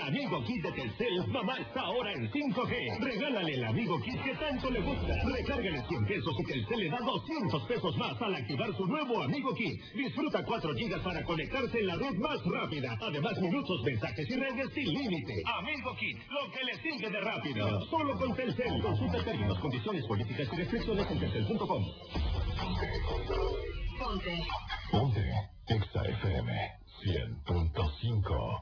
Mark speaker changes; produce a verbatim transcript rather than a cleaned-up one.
Speaker 1: Amigo Kit de Telcel, mamá está ahora en cinco G. Regálale el Amigo Kit que tanto le gusta. Recárgale cien pesos y Telcel le da doscientos pesos más al activar su nuevo Amigo Kit. Disfruta cuatro gigas para conectarse en la red más rápida. Además, minutos, mensajes y redes sin límite. Amigo Kit, lo que le sigue de rápido. Solo con Telcel. Consulta términos, condiciones, políticas y restricciones en telcel punto com.
Speaker 2: Ponte.
Speaker 3: Ponte. Exa F M cien punto cinco.